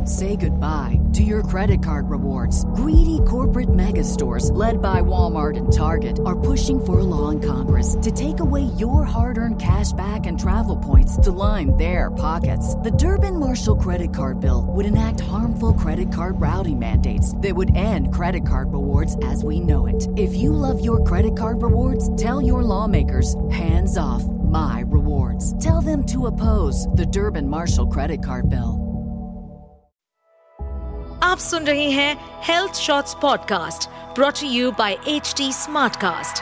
Say goodbye to your credit card rewards. Greedy corporate mega stores, led by Walmart and Target, are pushing for a law in Congress to take away your hard-earned cash back and travel points to line their pockets. The Durbin-Marshall credit card bill would enact harmful credit card routing mandates that would end credit card rewards as we know it. If you love your credit card rewards, tell your lawmakers, hands off my rewards. Tell them to oppose the Durbin-Marshall credit card bill. आप सुन रहे हैं Health Shots podcast brought to you by HD Smartcast.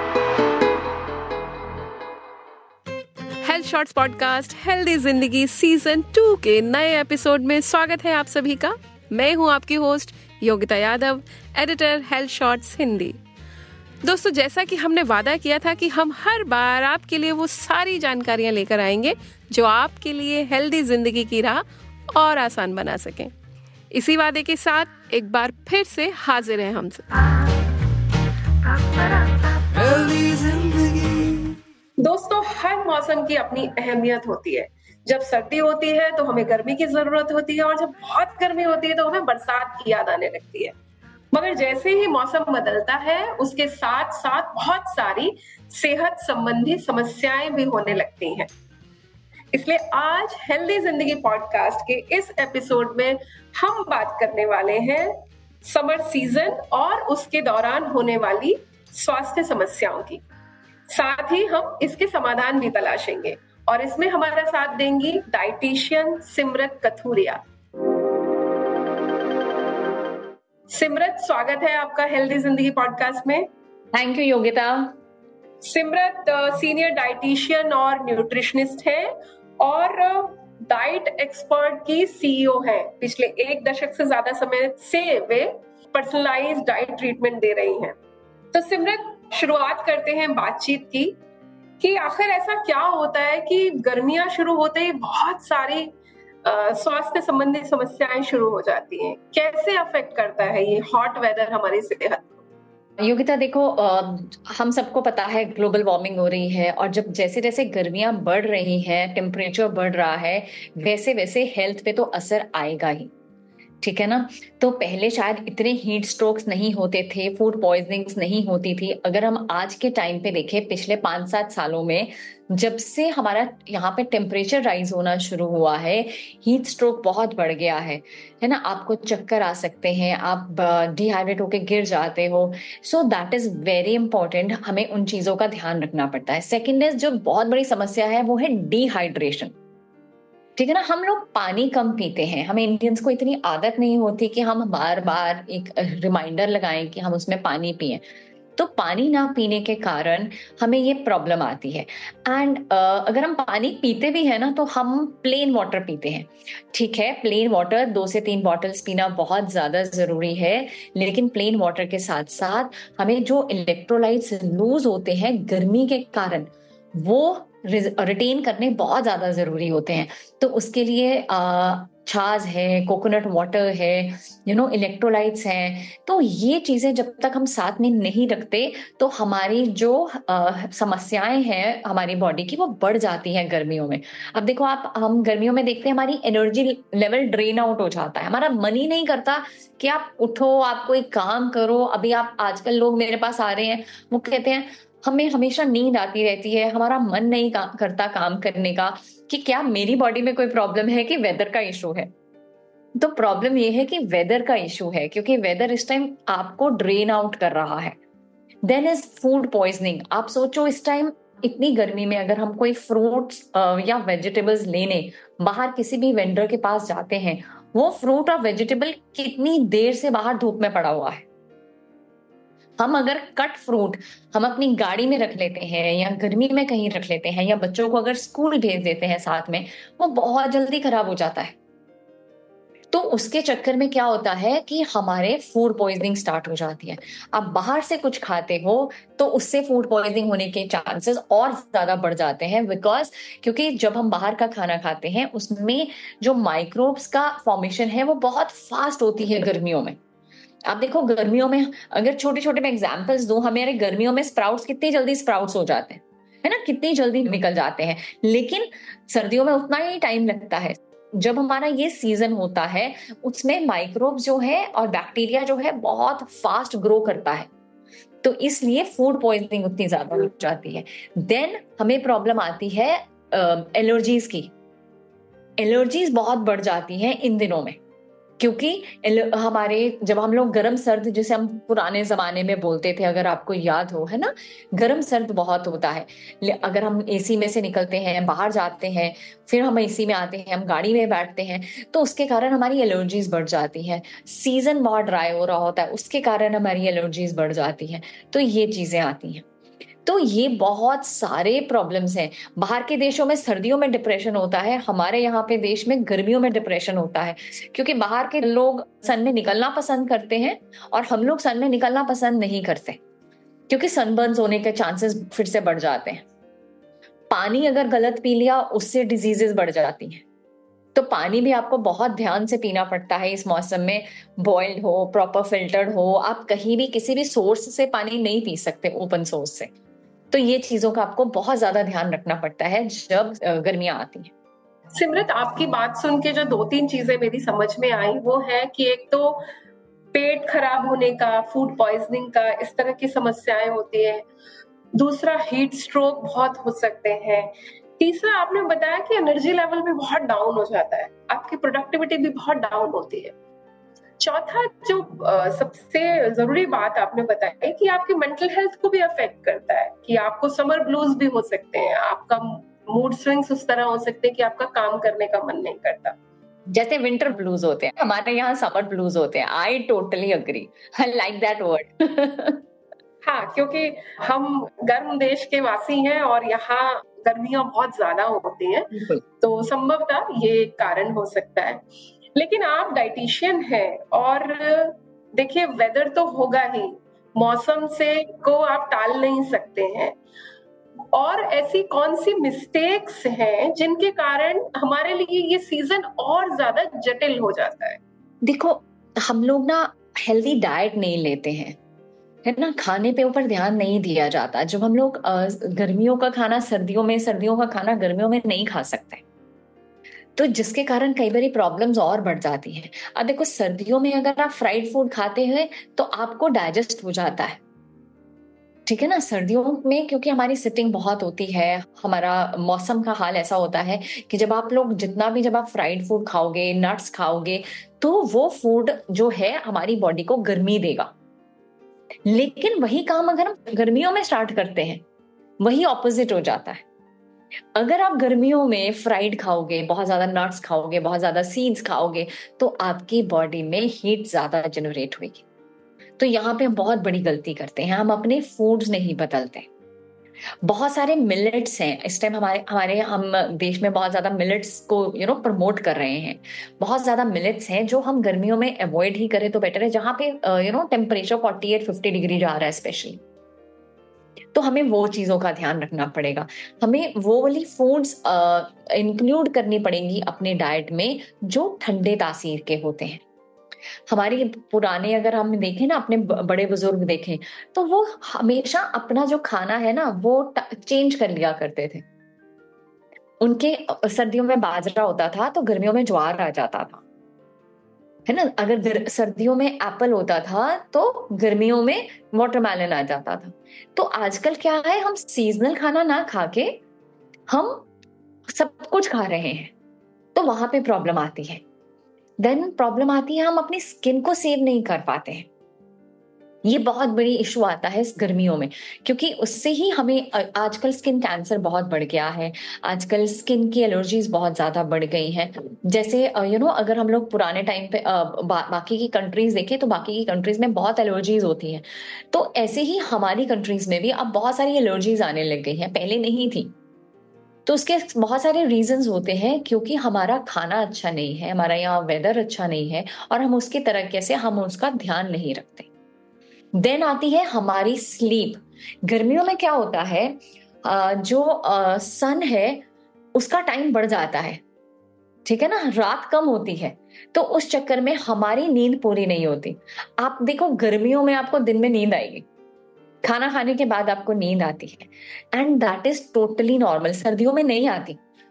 Health Shots podcast healthy जिंदगी season 2 के नए episode में स्वागत है आप सभी का। मैं हूं आपकी host Yogita Yadav, editor Health Shots Hindi. दोस्तों, जैसा कि हमने वादा किया था कि हम हर बार आपके लिए वो सारी जानकारियां लेकर आएंगे जो आपके लिए हेल्दी जिंदगी की राह और आसान बना सकें। इसी वादे के साथ एक बार फिर से हाजिर हैं हमसे। दोस्तों, हर मौसम की अपनी अहमियत होती है। जब सर्दी होती है तो हमें गर्मी की जरूरत होती है और जब बहुत गर्मी होती है तो हमें बरसात की याद आने लगती है। मगर जैसे ही मौसम बदलता है उसके साथ साथ बहुत सारी सेहत संबंधी समस्याएं भी होने लगती हैं। इसलिए आज हेल्दी जिंदगी पॉडकास्ट के इस एपिसोड में हम बात करने वाले हैं समर सीजन और उसके दौरान होने वाली स्वास्थ्य समस्याओं की। साथ ही हम इसके समाधान भी तलाशेंगे और इसमें हमारा साथ देंगी डाइटिशियन सिमरत कथूरिया। सिमरत, स्वागत है आपका हेल्दी जिंदगी पॉडकास्ट में। Thank you Yogita. Simrat senior dietitian और न्यूट्रिशनिस्ट है और डाइट एक्सपर्ट की सीईओ है। पिछले 1 दशक से ज्यादा समय से वे पर्सनलाइज्ड डाइट ट्रीटमेंट दे रही हैं। तो सिमरत, शुरुआत करते हैं बातचीत की कि आखिर ऐसा क्या होता है कि गर्मियां शुरू होते ही बहुत सारी स्वास्थ्य संबंधी समस्याएं शुरू हो जाती हैं। कैसे अफेक्ट करता है ये हॉट वेदर हमारी सेहत? योगिता देखो, हम सबको पता है ग्लोबल वार्मिंग हो रही है और जब जैसे जैसे गर्मियां बढ़ रही हैं, टेम्परेचर बढ़ रहा है, वैसे वैसे हेल्थ पे तो असर आएगा ही, ठीक है ना। तो पहले शायद इतने हीट स्ट्रोक्स नहीं होते थे, फूड पॉइजनिंग्स नहीं होती थी। अगर हम आज के टाइम पे देखें, पिछले 5-7 सालों में जब से हमारा यहाँ पे टेम्परेचर राइज होना शुरू हुआ है, हीट स्ट्रोक बहुत बढ़ गया है ना। आपको चक्कर आ सकते हैं, आप डिहाइड्रेट होके गिर जाते हो। So that is very important, हमें उन चीजों का ध्यान रखना पड़ता है। सेकेंड इज, जो बहुत बड़ी समस्या है वो है डिहाइड्रेशन, ठीक है ना। हम लोग पानी कम पीते हैं, हमें इंडियंस को इतनी आदत नहीं होती कि हम बार बार एक रिमाइंडर लगाएं कि हम उसमें पानी पिएं। तो पानी ना पीने के कारण हमें ये प्रॉब्लम आती है। एंड अगर हम पानी पीते भी हैं ना तो हम प्लेन वाटर पीते हैं, ठीक है। प्लेन वाटर 2 से 3 बॉटल्स पीना बहुत ज्यादा जरूरी है, लेकिन प्लेन वाटर के साथ साथ हमें जो इलेक्ट्रोलाइट्स लूज होते हैं गर्मी के कारण, वो रिटेन करने बहुत ज्यादा जरूरी होते हैं। तो उसके लिए छाछ है, कोकोनट वाटर है, इलेक्ट्रोलाइट्स हैं। तो ये चीजें जब तक हम साथ में नहीं रखते तो हमारी जो समस्याएं हैं हमारी बॉडी की, वो बढ़ जाती हैं गर्मियों में। अब देखो, हम गर्मियों में देखते हैं हमारी एनर्जी लेवल ड्रेन आउट हो जाता है, हमारा मन ही नहीं करता कि आप उठो, आप कोई काम करो। अभी आजकल लोग मेरे पास आ रहे हैं, वो कहते हैं हमें हमेशा नींद आती रहती है, हमारा मन नहीं करता काम करने का, कि क्या मेरी बॉडी में कोई प्रॉब्लम है कि वेदर का इशू है। तो प्रॉब्लम ये है कि वेदर का इशू है, क्योंकि वेदर इस टाइम आपको ड्रेन आउट कर रहा है। Then is food poisoning. आप सोचो, इस टाइम इतनी गर्मी में अगर हम कोई फ्रूट्स या वेजिटेबल्स लेने बाहर किसी भी वेंडर के पास जाते हैं, वो फ्रूट और वेजिटेबल कितनी देर से बाहर धूप में पड़ा हुआ है। हम अगर कट फ्रूट हम अपनी गाड़ी में रख लेते हैं या गर्मी में कहीं रख लेते हैं या बच्चों को अगर स्कूल भेज देते हैं साथ में, वो बहुत जल्दी खराब हो जाता है। तो उसके चक्कर में क्या होता है कि हमारे फूड पॉइजनिंग स्टार्ट हो जाती है। आप बाहर से कुछ खाते हो तो उससे फूड पॉइजनिंग होने के चांसेस और ज्यादा बढ़ जाते हैं, बिकॉज क्योंकि जब हम बाहर का खाना खाते हैं उसमें जो माइक्रोब्स का फॉर्मेशन है वो बहुत फास्ट होती है गर्मियों में। आप देखो, गर्मियों में अगर छोटे छोटे मैं एग्जाम्पल्स दूं, हमारे गर्मियों में स्प्राउट्स कितनी जल्दी स्प्राउट्स हो जाते हैं, है ना, कितनी जल्दी निकल जाते हैं, लेकिन सर्दियों में उतना ही टाइम लगता है। जब हमारा ये सीजन होता है उसमें माइक्रोब जो है और बैक्टीरिया जो है बहुत फास्ट ग्रो करता है, तो इसलिए फूड पॉइजनिंग उतनी ज्यादा हो जाती है। देन हमें प्रॉब्लम आती है एलर्जीज की। एलर्जीज बहुत बढ़ जाती हैं इन दिनों में, क्योंकि हमारे जब हम लोग गर्म सर्द, जैसे हम पुराने जमाने में बोलते थे, अगर आपको याद हो, है ना, गर्म सर्द बहुत होता है। अगर हम एसी में से निकलते हैं, बाहर जाते हैं, फिर हम एसी में आते हैं, हम गाड़ी में बैठते हैं, तो उसके कारण हमारी एलर्जीज बढ़ जाती हैं। सीजन बहुत ड्राई हो रहा होता है, उसके कारण हमारी एलर्जीज बढ़ जाती हैं। तो ये चीजें आती हैं। तो ये बहुत सारे प्रॉब्लम्स हैं। बाहर के देशों में सर्दियों में डिप्रेशन होता है, हमारे यहाँ पे देश में गर्मियों में डिप्रेशन होता है, क्योंकि बाहर के लोग सन में निकलना पसंद करते हैं और हम लोग सन में निकलना पसंद नहीं करते, क्योंकि सनबर्न्स होने के चांसेस फिर से बढ़ जाते हैं। पानी अगर गलत पी लिया उससे डिजीजेस बढ़ जाती हैं। तो पानी भी आपको बहुत ध्यान से पीना पड़ता है इस मौसम में। बॉइल्ड हो, प्रॉपर फिल्टर्ड हो, आप कहीं भी किसी भी सोर्स से पानी नहीं पी सकते, ओपन सोर्स से। तो ये चीजों का आपको बहुत ज्यादा ध्यान रखना पड़ता है जब गर्मियां आती हैं। सिमरत, आपकी बात सुन के जो 2-3 चीजें मेरी समझ में आई वो है कि एक तो पेट खराब होने का, फूड पॉइजनिंग का, इस तरह की समस्याएं होती है। दूसरा, हीट स्ट्रोक बहुत हो सकते हैं। तीसरा, आपने बताया कि एनर्जी लेवल भी बहुत डाउन हो जाता है, आपकी प्रोडक्टिविटी भी बहुत डाउन होती है। चौथा, जो सबसे जरूरी बात आपने बताई कि आपकी मेंटल हेल्थ को भी अफेक्ट करता है, कि आपको समर ब्लूज भी हो सकते हैं, आपका मूड स्विंग्स उस तरह हो सकते हैं कि आपका काम करने का मन नहीं करता। जैसे विंटर ब्लूज होते हैं, हमारे यहाँ समर ब्लूज होते हैं। I totally agree, I like that word. हाँ, क्योंकि हम गर्म देश के वासी हैं और यहाँ गर्मियां बहुत ज्यादा होती हैं, तो संभवतः ये कारण हो सकता है। लेकिन आप डाइटिशियन हैं और देखिए, वेदर तो होगा ही, मौसम से को आप टाल नहीं सकते हैं। और ऐसी कौन सी मिस्टेक्स हैं जिनके कारण हमारे लिए ये सीजन और ज्यादा जटिल हो जाता है? देखो, हम लोग ना हेल्दी डाइट नहीं लेते हैं, है ना, खाने पे ऊपर ध्यान नहीं दिया जाता। जब हम लोग गर्मियों का खाना सर्दियों में, सर्दियों का खाना गर्मियों में नहीं खा सकते, तो जिसके कारण कई बार प्रॉब्लम्स और बढ़ जाती हैं। अब देखो, सर्दियों में अगर आप फ्राइड फूड खाते हैं तो आपको डाइजेस्ट हो जाता है, ठीक है ना। सर्दियों में क्योंकि हमारी सिटिंग बहुत होती है, हमारा मौसम का हाल ऐसा होता है कि जब आप लोग जब आप फ्राइड फूड खाओगे, नट्स खाओगे, तो वो फूड जो है हमारी बॉडी को गर्मी देगा। लेकिन वही काम अगर हम गर्मियों में स्टार्ट करते हैं, वही ऑपोजिट हो जाता है। अगर आप गर्मियों में फ्राइड खाओगे, बहुत ज्यादा नट्स खाओगे, बहुत ज्यादा सीड्स खाओगे, तो आपकी बॉडी में हीट ज्यादा जनरेट होगी। तो यहाँ पे हम बहुत बड़ी गलती करते हैं, हम अपने फूड्स नहीं बदलते। बहुत सारे मिलेट्स हैं इस टाइम हम देश में बहुत ज्यादा मिलेट्स को प्रमोट कर रहे हैं। बहुत ज्यादा मिलेट्स हैं जो हम गर्मियों में अवॉइड ही करें तो बेटर है, जहाँ पे टेम्परेचर 48-50 डिग्री जा रहा है स्पेशली। तो हमें वो चीजों का ध्यान रखना पड़ेगा, हमें वो वाली फूड्स इंक्लूड करनी पड़ेंगी अपने डाइट में जो ठंडे तासीर के होते हैं। हमारी पुराने अगर हम देखें ना, अपने बड़े बुजुर्ग देखें, तो वो हमेशा अपना जो खाना है ना वो चेंज कर लिया करते थे। उनके सर्दियों में बाजरा होता था तो गर्मियों में ज्वार आ जाता था, है ना। अगर सर्दियों में एप्पल होता था तो गर्मियों में वाटरमेलन आ जाता था। तो आजकल क्या है, हम सीजनल खाना ना खा के हम सब कुछ खा रहे हैं, तो वहां पे प्रॉब्लम आती है। देन प्रॉब्लम आती है, हम अपनी स्किन को सेव नहीं कर पाते हैं। ये बहुत बड़ी इशू आता है इस गर्मियों में, क्योंकि उससे ही हमें आजकल स्किन कैंसर बहुत बढ़ गया है, आजकल स्किन की एलर्जीज बहुत ज्यादा बढ़ गई हैं। जैसे अगर हम लोग पुराने टाइम पे बाकी की कंट्रीज देखें तो बाकी की कंट्रीज में बहुत एलर्जीज होती हैं, तो ऐसे ही हमारी कंट्रीज में भी अब बहुत सारी एलर्जीज आने लग गई हैं, पहले नहीं थी। तो उसके बहुत सारे रीजंस होते हैं, क्योंकि हमारा खाना अच्छा नहीं है, हमारा यहाँ वेदर अच्छा नहीं है, और हम उसके तरीके से हम उसका ध्यान नहीं रखते। देन आती है हमारी स्लीप। गर्मियों में क्या होता है, जो सन है उसका टाइम बढ़ जाता है, ठीक है ना, रात कम होती है, तो उस चक्कर में हमारी नींद पूरी नहीं होती। आप देखो, गर्मियों में आपको दिन में नींद आएगी, खाना खाने के बाद आपको नींद आती है, and that is totally normal. सर्दियों में नहीं आती,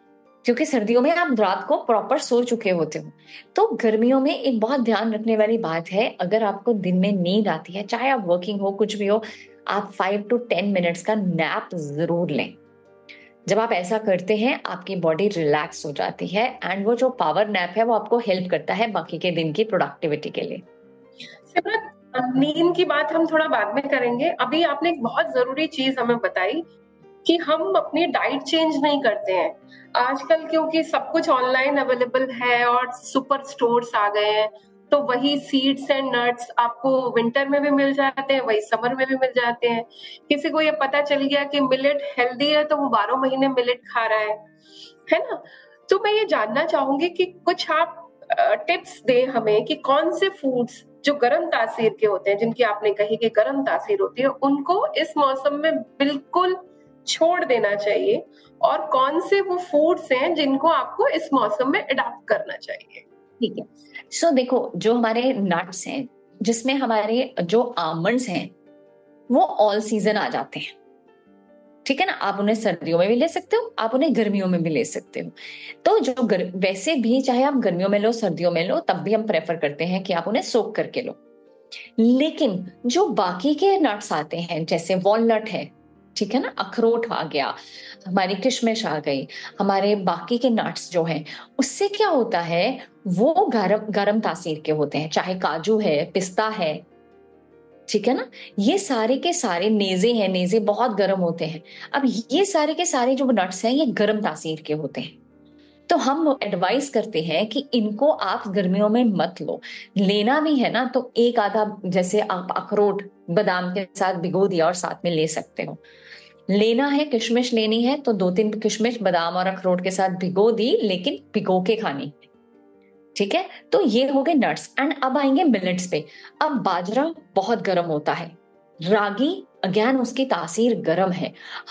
क्योंकि सर्दियों में आप रात को प्रॉपर सो चुके होते हो। तो गर्मियों में एक बहुत ध्यान रखने वाली बात है, अगर आपको दिन में नींद आती है, चाहे आप वर्किंग हो, कुछ भी हो, आप 5 to 10 मिनट्स का नैप जरूर लें। जब आप ऐसा करते हैं आपकी बॉडी रिलैक्स हो जाती है, एंड वो जो पावर नैप है वो आपको हेल्प करता है बाकी के दिन की प्रोडक्टिविटी के लिए। सिमरन, नींद की बात हम थोड़ा बाद में करेंगे। अभी आपने एक बहुत जरूरी चीज हमें बताई कि हम अपनी डाइट चेंज नहीं करते हैं आजकल, क्योंकि सब कुछ ऑनलाइन अवेलेबल है और सुपर स्टोर्स आ गए हैं, तो वही सीड्स एंड नट्स आपको विंटर में भी मिल जाते हैं, वही समर में भी मिल जाते हैं। किसी को ये पता चल गया कि मिलेट हेल्दी है तो वो 12 महीने मिलेट खा रहा है ना। तो मैं ये जानना चाहूंगी कि कुछ आप टिप्स दें हमें कि कौन से फूड्स जो गर्म तासीर के होते हैं, जिनकी आपने कही कि गर्म तासीर होती है, उनको इस मौसम में बिल्कुल छोड़ देना चाहिए, और कौन से वो फूड्स हैं जिनको आपको इस मौसम में अडॉप्ट करना चाहिए। ठीक है, सो देखो, जो हमारे नट्स हैं, जिसमें हमारे जो आमंड्स हैं, वो ऑल सीजन आ जाते हैं। ठीक है ना, आप उन्हें सर्दियों में भी ले सकते हो, आप उन्हें गर्मियों में भी ले सकते हो। तो जो वैसे भी चाहे आप गर्मियों में लो सर्दियों में लो, तब भी हम प्रेफर करते हैं कि आप उन्हें सोक करके लो। लेकिन जो बाकी के नट्स आते हैं, जैसे वॉलनट है, ठीक है ना, अखरोट आ गया, हमारी किशमिश आ गई, हमारे बाकी के नट्स जो हैं, उससे क्या होता है, वो गरम तासीर के होते हैं। चाहे काजू है, पिस्ता है, ठीक है ना, ये सारे के सारे, नेजे हैं, नेजे बहुत गर्म होते हैं। अब ये सारे के सारे जो नट्स हैं, ये गर्म तासीर के होते हैं। तो हम एडवाइस करते हैं कि इनको आप गर्मियों में मत लो। लेना भी है ना तो एक आधा, जैसे आप अखरोट बादाम के साथ भिगो दिया और साथ में ले सकते हो। लेना है, किशमिश लेनी है तो 2-3 किशमिश बादाम और अखरोट के साथ भिगो दी, लेकिन भिगो के खानी। ठीक है, तो ये हो गए नट्स। एंड अब आएंगे मिलेट्स पे। अब बाजरा बहुत गर्म होता है, रागी अगेन उसकी तासीर गर्म है।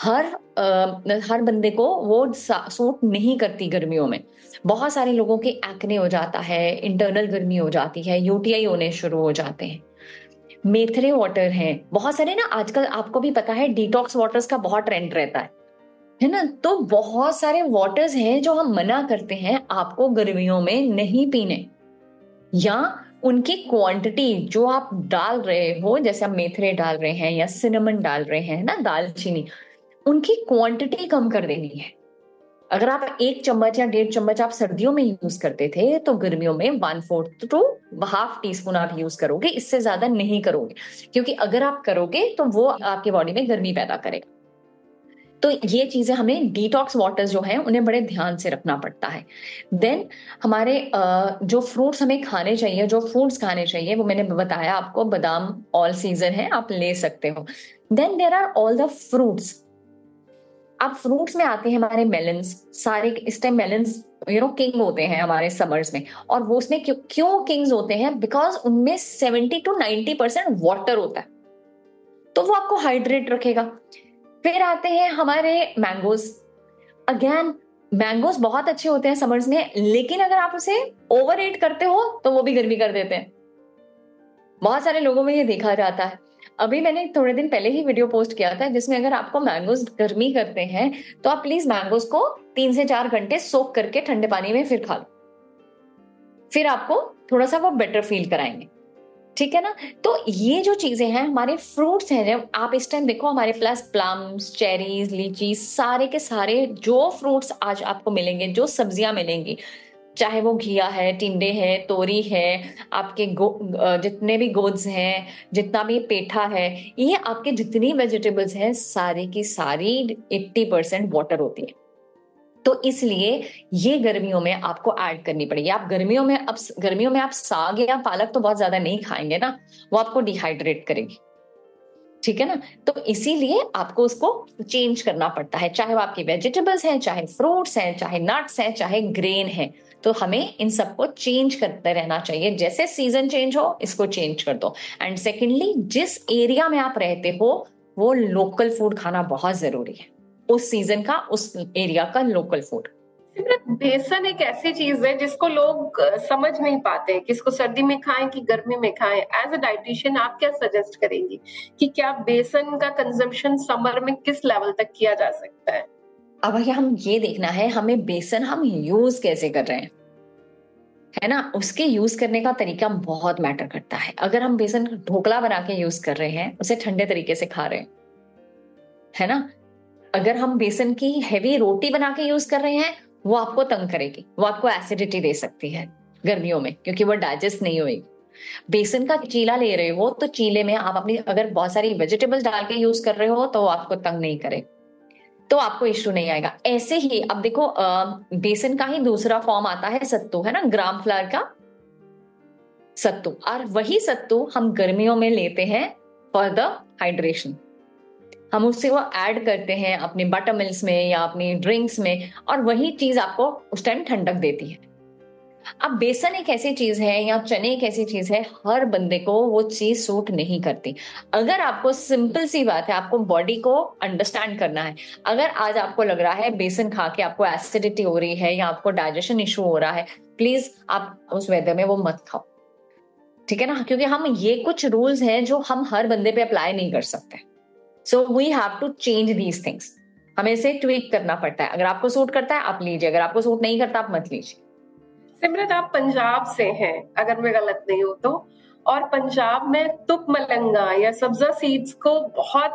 हर बंदे को वो सूट नहीं करती गर्मियों में। बहुत सारे लोगों के एक्ने हो जाता है, इंटरनल गर्मी हो जाती है, यूटीआई होने शुरू हो जाते हैं। मेथरे वाटर हैं बहुत सारे ना, आजकल आपको भी पता है डिटॉक्स वाटर्स का बहुत ट्रेंड रहता है ना। तो बहुत सारे वाटर्स हैं जो हम मना करते हैं आपको गर्मियों में नहीं पीने, या उनकी क्वांटिटी जो आप डाल रहे हो, जैसे आप मेथरे डाल रहे हैं या सिनेमन डाल रहे हैं ना, दालचीनी, उनकी क्वांटिटी कम कर देनी है। अगर आप 1 चम्मच या 1.5 चम्मच आप सर्दियों में यूज करते थे, तो गर्मियों में 1/4 to ½ टीस्पून आप यूज करोगे, इससे ज्यादा नहीं करोगे, क्योंकि अगर आप करोगे तो वो आपकी बॉडी में गर्मी पैदा करेगा। तो ये चीजें हमें, डिटॉक्स वाटर्स जो हैं उन्हें बड़े ध्यान से रखना पड़ता है। देन हमारे जो फ्रूट्स हमें खाने चाहिए, जो फ्रूट्स खाने चाहिए, वो मैंने बताया आपको, बादाम ऑल सीजन है, आप ले सकते हो। Then there are all the fruits. अब फ्रूट्स में आते हैं हमारे मेलन्स, सारे इस टाइम मेलन्स किंग होते हैं हमारे समर्स में। और वो उसमें क्यों किंग्स होते हैं, बिकॉज उनमें 70 to 90% वाटर होता है, तो वो आपको हाइड्रेट रखेगा। फिर आते हैं हमारे मैंगोज। अगेन मैंगोज बहुत अच्छे होते हैं समर्स में, लेकिन अगर आप उसे ओवर ईट करते हो तो वो भी गर्मी कर देते हैं। बहुत सारे लोगों में ये देखा जाता है। अभी मैंने थोड़े दिन पहले ही वीडियो पोस्ट किया था, जिसमें अगर आपको मैंगोज गर्मी करते हैं तो आप प्लीज मैंगोज को 3 से 4 घंटे सोक करके ठंडे पानी में फिर खा लो, फिर आपको थोड़ा सा वो बेटर फील कराएंगे। ठीक है ना, तो ये जो चीजें हैं हमारे फ्रूट्स हैं, जब आप इस टाइम देखो हमारे पास प्लम्स, चेरीज, लीची, सारे के सारे जो फ्रूट्स आज आपको मिलेंगे, जो सब्जियां मिलेंगी, चाहे वो घिया है, टिंडे है, तोरी है, आपके जितने भी गोद्स हैं, जितना भी पेठा है, ये आपके जितनी वेजिटेबल्स हैं, सारी की सारी 80% वाटर होती है। तो इसलिए ये गर्मियों में आपको ऐड करनी पड़ेगी। आप गर्मियों में आप साग या पालक तो बहुत ज्यादा नहीं खाएंगे ना, वो आपको डिहाइड्रेट करेगी। ठीक है ना, तो इसीलिए आपको उसको चेंज करना पड़ता है, चाहे वो आपकी वेजिटेबल्स हैं, चाहे फ्रूट्स हैं, चाहे नट्स हैं, चाहे ग्रेन है। तो हमें इन सबको चेंज करते रहना चाहिए, जैसे सीजन चेंज हो इसको चेंज कर दो। एंड सेकेंडली, जिस एरिया में आप रहते हो वो लोकल फूड खाना बहुत जरूरी है, उस सीजन का, उस एरिया का लोकल फूड। बेसन एक ऐसी चीज है जिसको लोग समझ नहीं पाते, किसको सर्दी में खाएं कि गर्मी में खाएं। एज अ डाइटिशियन आप क्या सजेस्ट करेंगी कि क्या बेसन का कंजम्पशन समर में किस लेवल तक किया जा सकता है? अब हम ये देखना है हमें बेसन हम यूज कैसे कर रहे हैं, है ना। उसके यूज करने का तरीका बहुत मैटर करता है। अगर हम बेसन ढोकला बना के यूज कर रहे हैं, उसे ठंडे तरीके से खा रहे हैं, है ना। अगर हम बेसन की हैवी रोटी बना के यूज कर रहे हैं, वो आपको तंग करेगी, वो आपको एसिडिटी दे सकती है गर्मियों में, क्योंकि वो डाइजेस्ट नहीं होगी। बेसन का चीला ले रहे हो तो चीले में आप अपनी अगर बहुत सारी वेजिटेबल्स डाल के यूज कर रहे हो तो आपको तंग नहीं करे, तो आपको इश्यू नहीं आएगा। ऐसे ही अब देखो बेसन का ही दूसरा फॉर्म आता है सत्तू, है ना, ग्राम फ्लावर का सत्तू। और वही सत्तू हम गर्मियों में लेते हैं फॉर द हाइड्रेशन। हम उससे वो ऐड करते हैं अपने बटर मिल्क में या अपनी ड्रिंक्स में, और वही चीज आपको उस टाइम ठंडक देती है। अब बेसन एक ऐसी चीज है या चने एक ऐसी चीज है, हर बंदे को वो चीज सूट नहीं करती। अगर आपको सिंपल सी बात है, आपको बॉडी को अंडरस्टैंड करना है। अगर आज आपको लग रहा है बेसन खा के आपको एसिडिटी हो रही है या आपको डाइजेशन इशू हो रहा है, प्लीज आप उस वेदर में वो मत खाओ, ठीक है ना। क्योंकि हम ये कुछ रूल्स हैं जो हम हर बंदे पे अप्लाई नहीं कर सकते। So we have to change these things. हमें इसे ट्वीक करना पड़ता है। अगर आपको सूट करता है आप लीजिए, अगर आपको सूट नहीं करता आप मत लीजिए। सिमरत, आप पंजाब से हैं अगर मैं गलत नहीं हूं तो, और पंजाब में तुप मलंगा या सब्जा सीड्स को बहुत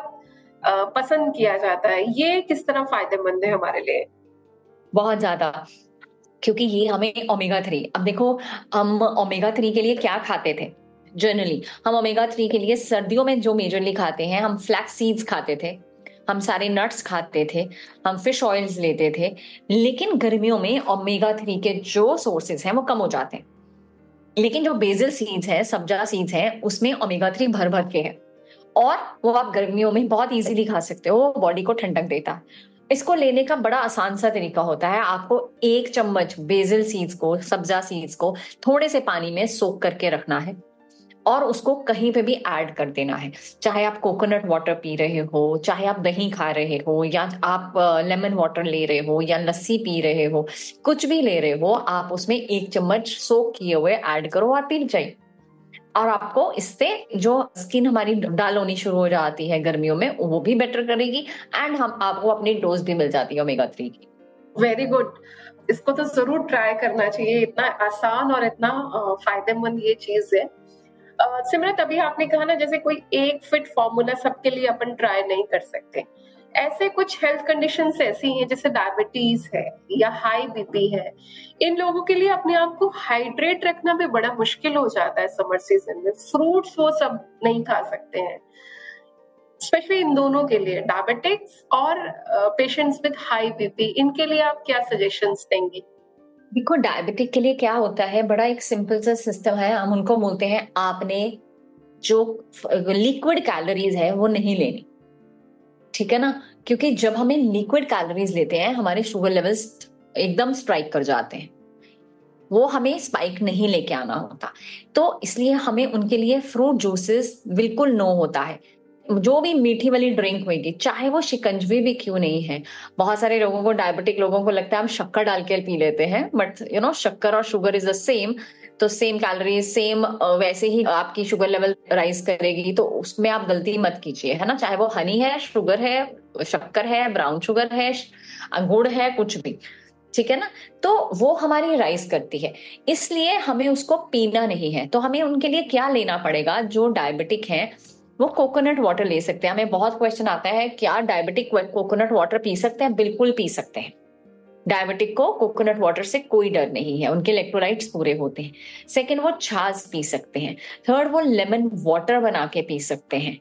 पसंद किया जाता है। ये किस तरह फायदेमंद है हमारे लिए? बहुत ज्यादा, क्योंकि ये हमें ओमेगा 3, अब देखो हम ओमेगा 3 के लिए क्या खाते थे जनरली। हम ओमेगा 3 के लिए सर्दियों में जो मेजरली खाते हैं, हम फ्लैक्स सीड्स खाते थे, हम सारे नट्स खाते थे, हम फिश ऑयल्स लेते थे। लेकिन गर्मियों में ओमेगा 3 के जो सोर्सेज हैं वो कम हो जाते हैं। लेकिन जो बेसिल सीड्स हैं, सब्जा सीड्स हैं, उसमें ओमेगा 3 भर भर के है, और वो आप गर्मियों में बहुत इजीली खा सकते हो, बॉडी को ठंडक देता है। इसको लेने का बड़ा आसान सा तरीका होता है। आपको 1 चम्मच बेसिल सीड्स को, सब्जा सीड्स को थोड़े से पानी में सोक करके रखना है और उसको कहीं पे भी ऐड कर देना है। चाहे आप कोकोनट वाटर पी रहे हो, चाहे आप दही खा रहे हो, या आप लेमन वाटर ले रहे हो, या लस्सी पी रहे हो, कुछ भी ले रहे हो, आप उसमें 1 चम्मच सोक किए हुए ऐड करो और पी जाइए। और आपको इससे जो स्किन हमारी डल होनी शुरू हो जाती है गर्मियों में, वो भी बेटर करेगी, एंड हम आपको अपनी डोज भी मिल जाती है ओमेगा 3 की। वेरी गुड, इसको तो जरूर ट्राई करना चाहिए। इतना आसान और इतना फायदेमंद ये चीज है। सिमरत, अभी आपने कहा ना जैसे कोई एक फिट फॉर्मूला सबके लिए अपन ट्राई नहीं कर सकते। ऐसे कुछ हेल्थ कंडीशंस ऐसी हैं जैसे डायबिटीज है या हाई बीपी है, इन लोगों के लिए अपने आप को हाइड्रेट रखना भी बड़ा मुश्किल हो जाता है समर सीजन में। फ्रूट्स वो सब नहीं खा सकते हैं, स्पेशली इन दोनों के लिए, डायबिटिक्स और पेशेंट्स विद हाई बीपी। इनके लिए आप क्या सजेशंस देंगे? देखो डायबिटिक के लिए क्या होता है, बड़ा एक सिंपल सा सिस्टम है। हम उनको बोलते हैं आपने जो लिक्विड कैलोरीज है वो नहीं लेनी, ठीक है ना। क्योंकि जब हमें लिक्विड कैलोरीज लेते हैं हमारे शुगर लेवल्स एकदम स्ट्राइक कर जाते हैं, वो हमें स्पाइक नहीं लेके आना होता। तो इसलिए हमें उनके लिए फ्रूट जूसेस बिल्कुल नो होता है। जो भी मीठी वाली ड्रिंक होगी, चाहे वो शिकंजवी भी क्यों नहीं है। बहुत सारे लोगों को, डायबिटिक लोगों को लगता है हम शक्कर डाल के पी लेते हैं, बट यू नो शक्कर और शुगर इज द सेम। तो सेम कैलोरी, सेम वैसे ही आपकी शुगर लेवल राइज करेगी, तो उसमें आप गलती मत कीजिए, है ना। चाहे वो हनी है, शुगर है, शक्कर है, ब्राउन शुगर है, गुड़ है, कुछ भी, ठीक है ना। तो वो हमारी राइज करती है, इसलिए हमें उसको पीना नहीं है। तो हमें उनके लिए क्या लेना पड़ेगा? जो डायबिटिक हैं वो कोकोनट वाटर ले सकते हैं। हमें बहुत क्वेश्चन आता है क्या डायबिटिक कोकोनट वाटर पी सकते हैं? बिल्कुल पी सकते हैं। डायबिटिक को कोकोनट वाटर से कोई डर नहीं है, उनके इलेक्ट्रोलाइट्स पूरे होते हैं। सेकंड, वो छाछ पी सकते हैं। थर्ड, वो लेमन वाटर बना के पी सकते हैं।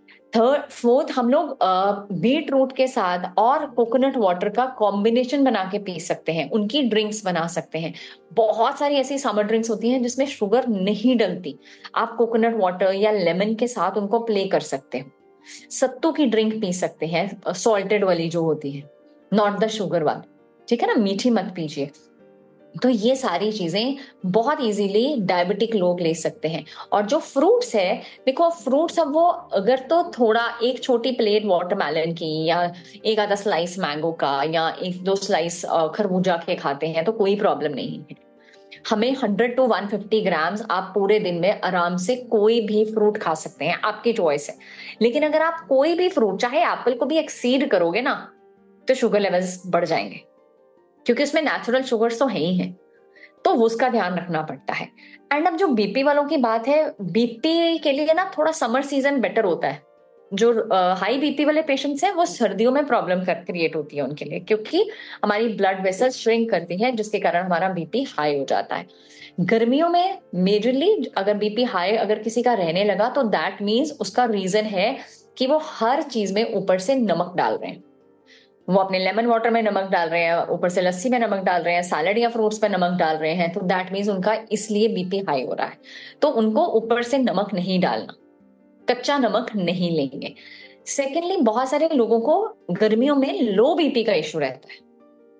फोर्थ, हम लोग बीट रूट के साथ और कोकोनट वाटर का कॉम्बिनेशन बना के पी सकते हैं, उनकी ड्रिंक्स बना सकते हैं। बहुत सारी ऐसी समर ड्रिंक्स होती हैं जिसमें शुगर नहीं डलती, आप कोकोनट वाटर या लेमन के साथ उनको प्ले कर सकते हो। सत्तू की ड्रिंक पी सकते हैं, सॉल्टेड वाली जो होती है, नॉट द शुगर वाली, ठीक है ना, मीठी मत पीजिए। तो ये सारी चीजें बहुत इजीली डायबिटिक लोग ले सकते हैं। और जो फ्रूट्स है, देखो फ्रूट्स अब वो अगर तो थोड़ा एक छोटी प्लेट वाटरमेलन की या एक आधा स्लाइस मैंगो का या 1-2 स्लाइस खरबूजा के खाते हैं तो कोई प्रॉब्लम नहीं है। हमें 100 to 150 ग्राम्स आप पूरे दिन में आराम से कोई भी फ्रूट खा सकते हैं, आपकी चॉइस है। लेकिन अगर आप कोई भी फ्रूट, चाहे एप्पल को भी एक्सीड करोगे ना, तो शुगर लेवल्स बढ़ जाएंगे, क्योंकि उसमें नेचुरल शुगर्स तो है ही हैं, तो उसका ध्यान रखना पड़ता है। एंड अब जो बीपी वालों की बात है, बीपी के लिए ना थोड़ा समर सीजन बेटर होता है। जो हाई बीपी वाले पेशेंट्स हैं वो सर्दियों में प्रॉब्लम क्रिएट होती है उनके लिए, क्योंकि हमारी ब्लड वेसल्स श्रिंक करती है, जिसके कारण हमारा बीपी हाई हो जाता है। गर्मियों में मेजरली अगर बीपी हाई अगर किसी का रहने लगा तो दैट मीन्स उसका रीजन है कि वो हर चीज में ऊपर से नमक डाल रहे हैं। वो अपने लेमन वाटर में नमक डाल रहे हैं, ऊपर से लस्सी में नमक डाल रहे हैं, सैलेड या फ्रूट्स पे नमक डाल रहे हैं, तो दैट मीन्स उनका इसलिए बीपी हाई हो रहा है। तो उनको ऊपर से नमक नहीं डालना, कच्चा नमक नहीं लेंगे। सेकेंडली, बहुत सारे लोगों को गर्मियों में लो बीपी का इशू रहता है,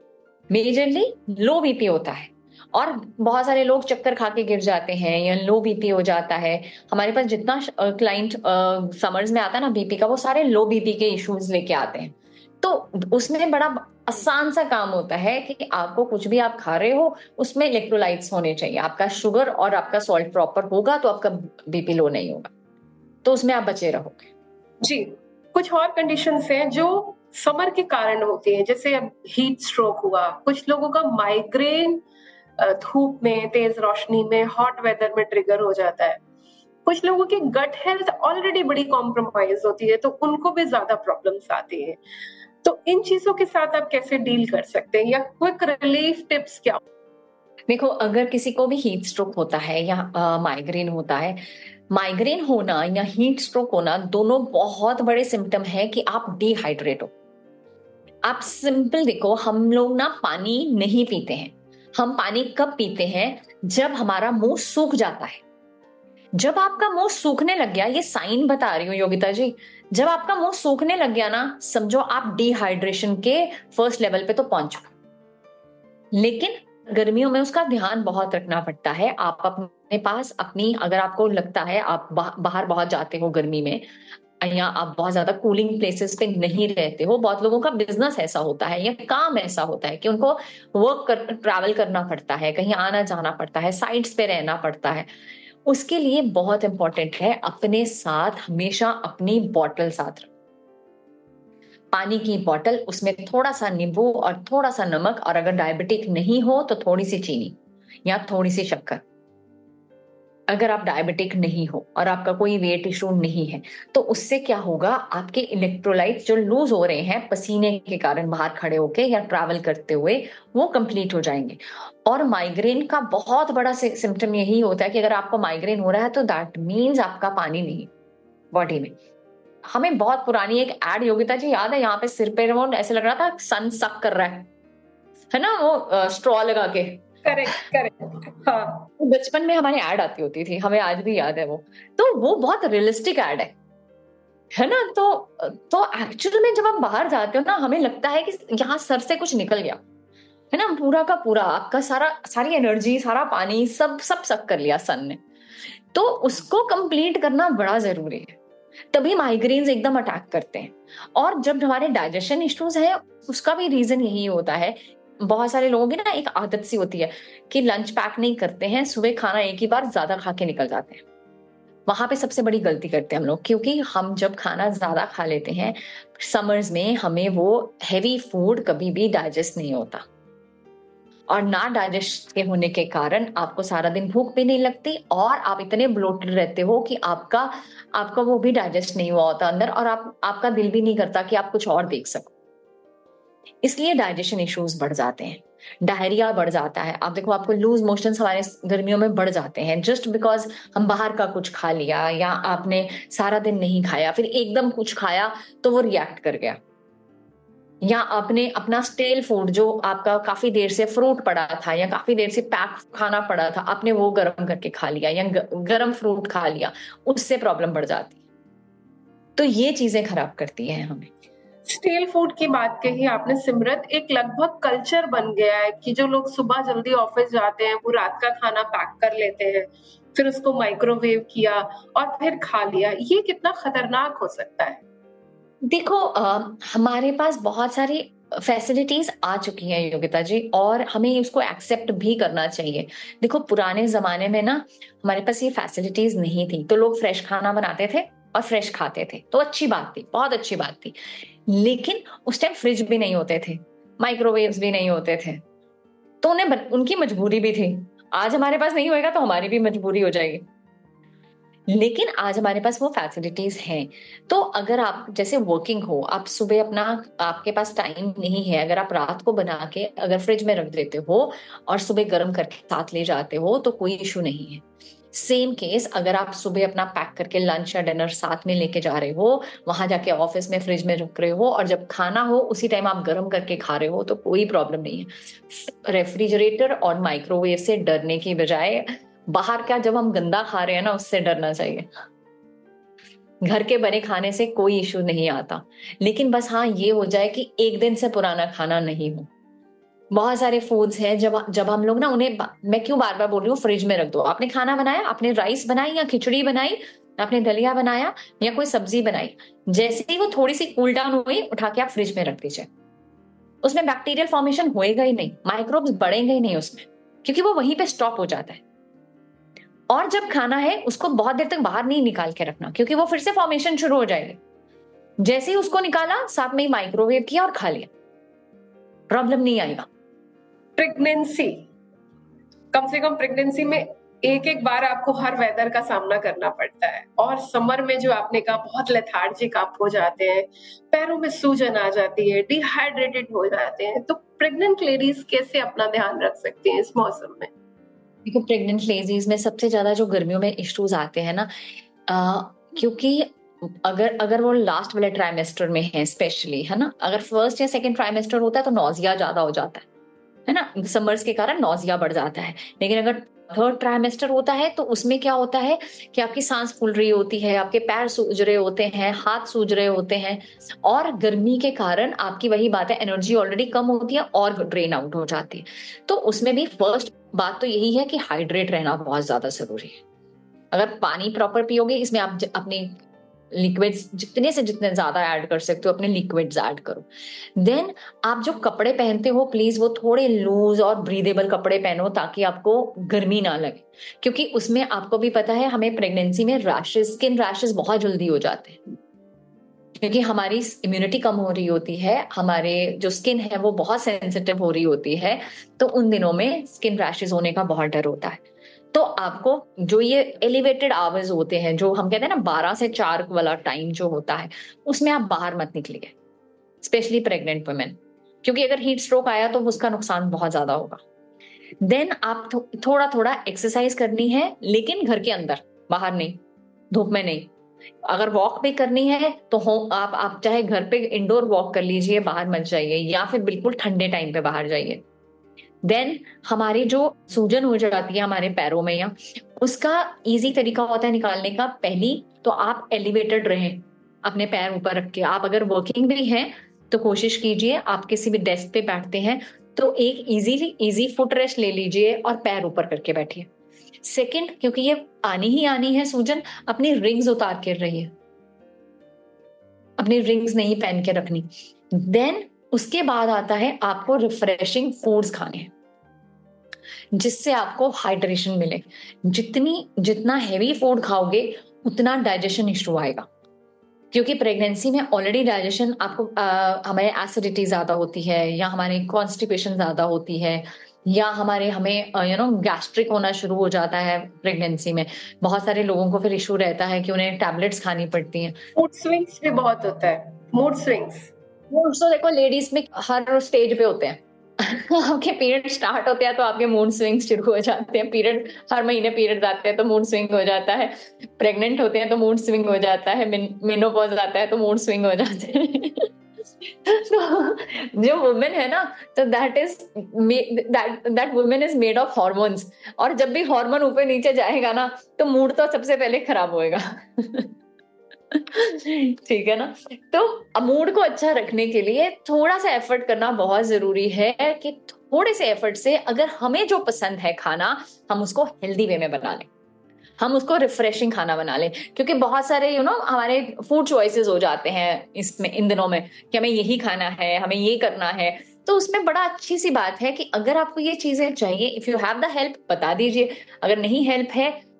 मेजरली लो बीपी होता है, और बहुत सारे लोग चक्कर खा के गिर जाते हैं या लो बीपी हो जाता है। हमारे पास जितना क्लाइंट समर्स में आता है ना बीपी का, वो सारे लो बीपी के इश्यूज लेके आते हैं। तो उसमें बड़ा आसान सा काम होता है कि आपको कुछ भी आप खा रहे हो उसमें इलेक्ट्रोलाइट्स होने चाहिए, आपका शुगर और आपका सॉल्ट प्रॉपर होगा तो आपका बीपी लो नहीं होगा, तो उसमें आप बचे रहोगे। जी, कुछ और कंडीशंस हैं जो समर के कारण होती हैं, जैसे हीट स्ट्रोक हुआ, कुछ लोगों का माइग्रेन धूप में, तेज रोशनी में, हॉट वेदर में ट्रिगर हो जाता है। कुछ लोगों की गट हेल्थ ऑलरेडी बड़ी कॉम्प्रोमाइज होती है, तो उनको भी ज्यादा प्रॉब्लम्स आती है। तो इन चीजों के साथ आप कैसे डील कर सकते हैं, या क्विक रिलीफ टिप्स क्या? देखो, अगर किसी को भी हीट स्ट्रोक होता है या माइग्रेन होता है, माइग्रेन होना या हीट स्ट्रोक होना दोनों बहुत बड़े सिम्टम है कि आप डिहाइड्रेट हो। आप सिंपल देखो, हम लोग ना पानी नहीं पीते हैं। हम पानी कब पीते हैं? जब हमारा मुंह सूख जाता है। जब आपका मुंह सूखने लग गया, ये साइन बता रही हूँ योगिता जी, जब आपका मुंह सूखने लग गया ना, समझो आप डिहाइड्रेशन के फर्स्ट लेवल पे तो पहुंच चुके। लेकिन गर्मियों में उसका ध्यान बहुत रखना पड़ता है। आप अपने पास अपनी, अगर आपको लगता है आप बाहर बहुत जाते हो गर्मी में, या आप बहुत ज्यादा कूलिंग प्लेसेस पे नहीं रहते हो, बहुत लोगों का बिजनेस ऐसा होता है या काम ऐसा होता है कि उनको ट्रैवल करना पड़ता है, कहीं आना जाना पड़ता है, साइट्स पे रहना पड़ता है, उसके लिए बहुत इंपॉर्टेंट है अपने साथ हमेशा अपनी बॉटल साथ रखो। पानी की बॉटल, उसमें थोड़ा सा नींबू और थोड़ा सा नमक, और अगर डायबिटिक नहीं हो तो थोड़ी सी चीनी या थोड़ी सी शक्कर। अगर आप डायबिटिक नहीं हो और आपका कोई वेट इशू नहीं है, तो उससे क्या होगा, आपके इलेक्ट्रोलाइट्स जो लूज हो रहे हैं पसीने के कारण बाहर खड़े होके या ट्रैवल करते हुए, वो कंप्लीट हो जाएंगे। और माइग्रेन का बहुत बड़ा सिम्टम यही होता है कि अगर आपको माइग्रेन हो रहा है तो दैट मीन्स आपका पानी नहीं बॉडी में। हमें बहुत पुरानी एक एड योगिता जी याद है, यहाँ पे सिर पे वो ऐसे लग रहा था सन सक कर रहा है ना, वो स्ट्रॉ लगा के। करेक्ट। हाँ, बचपन में हमारी एड आती होती थी, हमें आज भी याद है वो। तो वो बहुत रियलिस्टिक एड है ना। तो एक्चुअल में जब आप बाहर जाते हो ना, हमें लगता है कि यहाँ सर से कुछ निकल गया है ना, पूरा का पूरा आपका सारी एनर्जी, सारा पानी सब सक कर लिया सन ने। तो उसको कंप्लीट करना बड़ा जरूरी है, तभी माइग्रेन्स एकदम अटैक करते हैं। और जब हमारे डाइजेशन इश्यूज है, उसका भी रीजन यही होता है। बहुत सारे लोगों की ना एक आदत सी होती है कि लंच पैक नहीं करते हैं, सुबह खाना एक ही बार ज्यादा खा के निकल जाते हैं। वहां पे सबसे बड़ी गलती करते हैं हम लोग, क्योंकि हम जब खाना ज्यादा खा लेते हैं समर्स में, हमें वो हैवी फूड कभी भी डाइजेस्ट नहीं होता, और ना डाइजेस्ट के होने के कारण आपको सारा दिन भूख भी नहीं लगती, और आप इतने ब्लोटेड रहते हो कि आपका वो भी डाइजेस्ट नहीं हुआ होता अंदर, और आपका दिल भी नहीं करता कि आप कुछ और देख सको। इसलिए डाइजेशन इश्यूज बढ़ जाते हैं, डायरिया बढ़ जाता है। आप देखो, आपको लूज मोशंस हमारे गर्मियों में बढ़ जाते हैं, जस्ट बिकॉज हम बाहर का कुछ खा लिया, या आपने सारा दिन नहीं खाया, फिर एकदम कुछ खाया तो वो रिएक्ट कर गया, या आपने अपना स्टेल फूड जो आपका काफी देर से फ्रूट पड़ा था या काफी देर से पैक खाना पड़ा था, आपने वो गर्म करके खा लिया, या गर्म फ्रूट खा लिया, उससे प्रॉब्लम बढ़ जाती है। तो ये चीजें खराब करती है हमें। स्टेल फूड की बात कही आपने सिमरत, एक लगभग कल्चर बन गया है कि जो लोग सुबह जल्दी ऑफिस जाते हैं वो रात का खाना पैक कर लेते हैं, फिर उसको माइक्रोवेव किया और फिर खा लिया। ये कितना खतरनाक हो सकता है? देखो, हमारे पास बहुत सारी फैसिलिटीज आ चुकी हैं योगिता जी, और हमें उसको एक्सेप्ट भी करना चाहिए। देखो, पुराने जमाने में ना हमारे पास ये फैसिलिटीज नहीं थी, तो लोग फ्रेश खाना बनाते थे और फ्रेश खाते थे, तो अच्छी बात थी, बहुत अच्छी बात थी। लेकिन उस टाइम फ्रिज भी नहीं होते थे, माइक्रोवेव्स भी नहीं होते थे, तो उनकी मजबूरी भी थी। आज हमारे पास नहीं होएगा तो हमारी भी मजबूरी हो जाएगी, लेकिन आज हमारे पास वो फैसिलिटीज हैं। तो अगर आप जैसे वर्किंग हो, आप सुबह अपना, आपके पास टाइम नहीं है, अगर आप रात को बना के अगर फ्रिज में रख देते हो और सुबह गर्म करके साथ ले जाते हो तो कोई इशू नहीं है। सेम केस अगर आप सुबह अपना पैक करके लंच या डिनर साथ में लेके जा रहे हो, वहां जाके ऑफिस में फ्रिज में रख रहे हो और जब खाना हो उसी टाइम आप गर्म करके खा रहे हो तो कोई प्रॉब्लम नहीं है। रेफ्रिजरेटर और माइक्रोवेव से डरने की बजाय बाहर का जब हम गंदा खा रहे हैं ना, उससे डरना चाहिए। घर के बने खाने से कोई इशू नहीं आता, लेकिन बस हाँ ये हो जाए कि एक दिन से पुराना खाना नहीं हो। बहुत सारे फूड्स हैं जब हम लोग ना उन्हें, मैं क्यों बार बार बोल रही हूँ फ्रिज में रख दो। आपने खाना बनाया, आपने राइस बनाई या खिचड़ी बनाई, आपने दलिया बनाया या कोई सब्जी बनाई, जैसे ही वो थोड़ी सी कूल डाउन हुई उठा के आप फ्रिज में रख दीजिए। उसमें बैक्टीरियल फॉर्मेशन होएगा ही नहीं, माइक्रोब्स बढ़ेंगे ही नहीं उसमें, क्योंकि वो वहीं पे स्टॉप हो जाता है। और जब खाना है उसको बहुत देर तक बाहर नहीं निकाल के रखना, क्योंकि वो फिर से फॉर्मेशन शुरू हो जाएगी। जैसे ही उसको निकाला, साथ में ही माइक्रोवेव किया और खा लिया, प्रॉब्लम नहीं आएगा। प्रेगनेंसी, कम से कम प्रेगनेंसी में एक बार आपको हर वेदर का सामना करना पड़ता है, और समर में जो आपने कहा बहुत लेथार्जिक आप हो जाते हैं, पैरों में सूजन आ जाती है, डिहाइड्रेटेड हो जाते हैं, तो प्रेग्नेंट लेडीज कैसे अपना ध्यान रख सकती हैं इस मौसम में? देखो, प्रेग्नेंट लेडीज में सबसे ज्यादा जो गर्मियों में इश्यूज आते हैं ना, क्योंकि अगर वो लास्ट वाले ट्राइमेस्टर में है स्पेशली, है ना, अगर फर्स्ट या सेकंड ट्राइमेस्टर होता है तो नौजिया ज्यादा हो जाता है ना, समर्स के कारण नौजिया बढ़ जाता है। लेकिन अगर थर्ड ट्राइमेस्टर होता है तो उसमें क्या होता है कि आपकी सांस फूल रही होती है, आपके पैर सूज रहे होते हैं, हाथ सूज रहे होते हैं, और गर्मी के कारण आपकी वही बात है, एनर्जी ऑलरेडी कम होती है और ड्रेन आउट हो जाती है। तो उसमें भी फर्स्ट बात तो यही है कि हाइड्रेट रहना बहुत ज्यादा जरूरी है। अगर पानी प्रॉपर पियोगे, इसमें आप अपनी लिक्विड्स जितने से जितने ज्यादा ऐड कर सकते हो, अपने लिक्विड्स ऐड करो। देन आप जो कपड़े पहनते हो प्लीज वो थोड़े लूज और ब्रीदेबल कपड़े पहनो, ताकि आपको गर्मी ना लगे, क्योंकि उसमें आपको भी पता है हमें प्रेगनेंसी में रैशेस, स्किन रैशेस बहुत जल्दी हो जाते हैं, क्योंकि हमारी इम्यूनिटी कम हो रही होती है, हमारे जो स्किन है वो बहुत सेंसिटिव हो रही होती है, तो उन दिनों में स्किन रैशेस होने का बहुत डर होता है। तो आपको जो ये एलिवेटेड आवर्स होते हैं, जो हम कहते हैं ना 12 से 4 वाला टाइम जो होता है, उसमें आप बाहर मत निकलिए, स्पेशली प्रेग्नेंट वुमेन, क्योंकि अगर हीट स्ट्रोक आया तो उसका नुकसान बहुत ज्यादा होगा। देन आप थोड़ा थोड़ा एक्सरसाइज करनी है, लेकिन घर के अंदर, बाहर नहीं, धूप में नहीं। अगर वॉक भी करनी है तो आप चाहे घर पे इंडोर वॉक कर लीजिए, बाहर मत जाइए, या फिर बिल्कुल ठंडे टाइम पे बाहर जाइए। देन हमारी जो सूजन हो जाती है हमारे पैरों में, या उसका इजी तरीका होता है निकालने का, पहली तो आप एलिवेटेड रहें, अपने पैर ऊपर रख के। आप अगर वर्किंग भी हैं तो कोशिश कीजिए, आप किसी भी डेस्क पे बैठते हैं तो एक इजी फुट रेस्ट ले लीजिए और पैर ऊपर करके बैठिए। सेकंड, क्योंकि ये आनी ही आनी है सूजन, अपनी रिंग्स उतार के रहिए, अपनी रिंग्स नहीं पहन के रखनी। देन उसके बाद आता है आपको रिफ्रेशिंग फूड्स खाने हैं, जिससे आपको हाइड्रेशन मिले। जितना हैवी फूड खाओगे उतना डाइजेशन इशू आएगा, क्योंकि प्रेगनेंसी में ऑलरेडी डाइजेशन आपको हमारे एसिडिटी ज्यादा होती है, या हमारे कॉन्स्टिपेशन ज्यादा होती है, या हमें गैस्ट्रिक होना शुरू हो जाता है प्रेगनेंसी में। बहुत सारे लोगों को फिर इशू रहता है कि उन्हें टैबलेट्स खानी पड़ती हैं। मूड स्विंग्स भी बहुत होता है, मूड स्विंग्स तो देखो लेडीज में हर स्टेज पे होते हैं। आपके पीरियड स्टार्ट होते हैं तो आपके मूड स्विंग शुरू हो जाते हैं, पीरियड हर महीने पीरियड आते हैं तो मूड स्विंग हो जाता है, प्रेग्नेंट होते हैं तो मूड स्विंग हो जाता है, मेनोपॉज आता है तो मूड स्विंग हो जाते हैं। तो जो वुमेन है ना, तो that women is made of hormones, और जब भी हार्मोन ऊपर नीचे जाएगा ना तो मूड तो सबसे पहले खराब होएगा। ठीक है ना। तो मूड को अच्छा रखने के लिए थोड़ा सा एफर्ट करना बहुत जरूरी है, कि थोड़े से एफर्ट से अगर हमें जो पसंद है खाना, हम उसको हेल्दी वे में बना लें, हम उसको रिफ्रेशिंग खाना बना लें। क्योंकि बहुत सारे हमारे फूड चॉइसेस हो जाते हैं इसमें इन दिनों में, कि हमें यही खाना है, हमें ये करना है। तो उसमें बड़ा अच्छी सी बात है कि अगर आपको ये चीजें चाहिए, if you have the help, बता दीजिए। अगर नहीं हेल्प है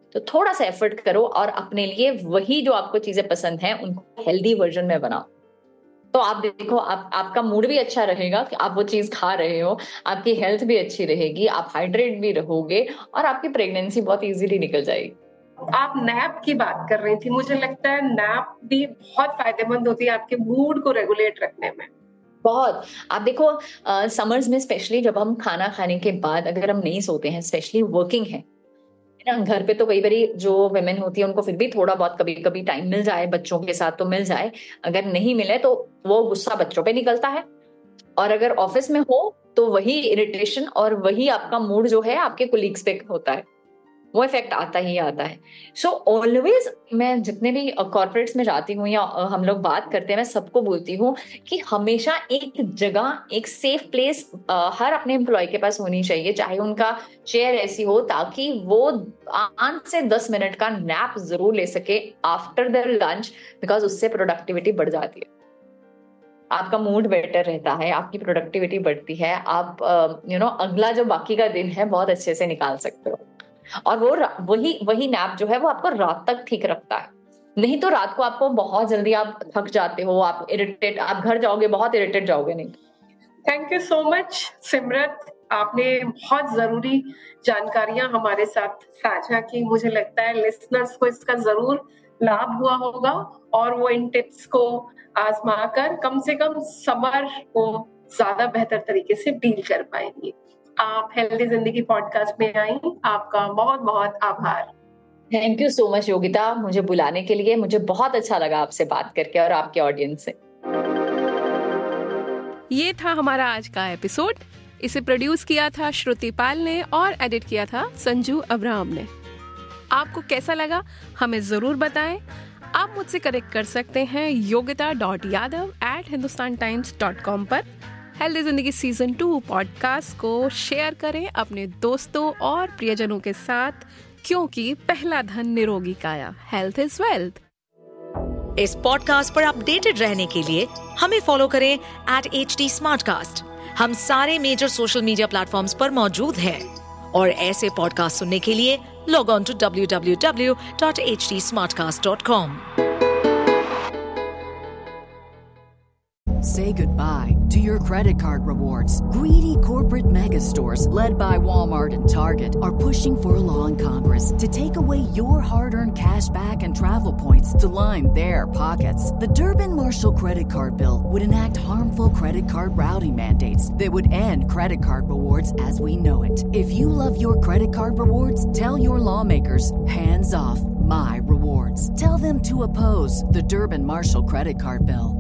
तो थोड़ा सा एफर्ट करो और अपने लिए वही जो आपको चीजें पसंद हैं उनको हेल्दी वर्जन में बनाओ। तो आप देखो, आपका मूड भी अच्छा रहेगा कि आप वो चीज खा रहे हो, आपकी हेल्थ भी अच्छी रहेगी, आप हाइड्रेट भी रहोगे और आपकी प्रेगनेंसी बहुत इजीली निकल जाएगी। आप नैप की बात कर रही थी, मुझे लगता है नैप भी बहुत फायदेमंद होती है आपके मूड को रेगुलेट रखने में। बहुत। आप देखो समर्स में स्पेशली जब हम खाना खाने के बाद अगर हम नहीं सोते हैं, स्पेशली वर्किंग है ना, घर पे तो कई बारी जो women होती है उनको फिर भी थोड़ा बहुत कभी कभी टाइम मिल जाए बच्चों के साथ तो मिल जाए, अगर नहीं मिले तो वो गुस्सा बच्चों पे निकलता है, और अगर ऑफिस में हो तो वही इरिटेशन और वही आपका मूड जो है आपके कोलीग्स पे होता है, वो इफेक्ट आता ही आता है। सो ऑलवेज मैं जितने भी कॉर्पोरेट्स में जाती हूँ या हम लोग बात करते हैं, मैं सबको बोलती हूँ कि हमेशा एक जगह, एक सेफ प्लेस हर अपने एम्प्लॉय के पास होनी चाहिए, चाहे उनका चेयर ऐसी हो ताकि वो 8 से 10 मिनट का नैप जरूर ले सके आफ्टर द लंच, बिकॉज उससे प्रोडक्टिविटी बढ़ जाती है, आपका मूड बेटर रहता है, आपकी प्रोडक्टिविटी बढ़ती है, आप अगला जो बाकी का दिन है बहुत अच्छे से निकाल सकते हो। और वो वही नैप जो है वो आपको रात तक ठीक रखता है, नहीं तो रात को आपको बहुत जल्दी आप थक जाते हो, आप इरिटेट, आप घर जाओगे बहुत इरिटेट जाओगे नहीं। Thank you so much Simrat, आपने बहुत जरूरी जानकारियां हमारे साथ साझा की। मुझे लगता है लिसनर्स को इसका जरूर लाभ हुआ होगा और वो इन टिप्स को आजमा कर कम से कम समर को ज्यादा बेहतर तरीके से डील कर पाएंगे। आप हेल्दी जिंदगी पॉडकास्ट में आई, आपका बहुत बहुत आभार। Thank you so much Yogita, मुझे बुलाने के लिए। मुझे बहुत अच्छा लगा आपसे बात करके और आपके ऑडियंस से। ये था हमारा आज का एपिसोड। इसे प्रोड्यूस किया था श्रुति पाल ने और एडिट किया था संजू अब्राहम ने। आपको कैसा लगा हमें जरूर बताएं। आप मुझसे कनेक्ट कर सकते हैं yogita.yadav@hindustantimes.com पर। हेल्दी जिंदगी सीजन 2 पॉडकास्ट को शेयर करें अपने दोस्तों और प्रियजनों के साथ, क्योंकि पहला धन निरोगी काया, हेल्थ इज वेल्थ। इस पॉडकास्ट पर अपडेटेड रहने के लिए हमें फॉलो करें @HT Smartcast। हम सारे मेजर सोशल मीडिया प्लेटफॉर्म्स पर मौजूद हैं और ऐसे पॉडकास्ट सुनने के लिए log on to www.htsmartcast.com। Say goodbye to your credit card rewards. Greedy corporate mega stores, led by Walmart and Target, are pushing for a law in Congress to take away your hard-earned cash back and travel points to line their pockets. The Durbin-Marshall credit card bill would enact harmful credit card routing mandates that would end credit card rewards as we know it. If you love your credit card rewards, tell your lawmakers, hands off my rewards. Tell them to oppose the Durbin-Marshall credit card bill.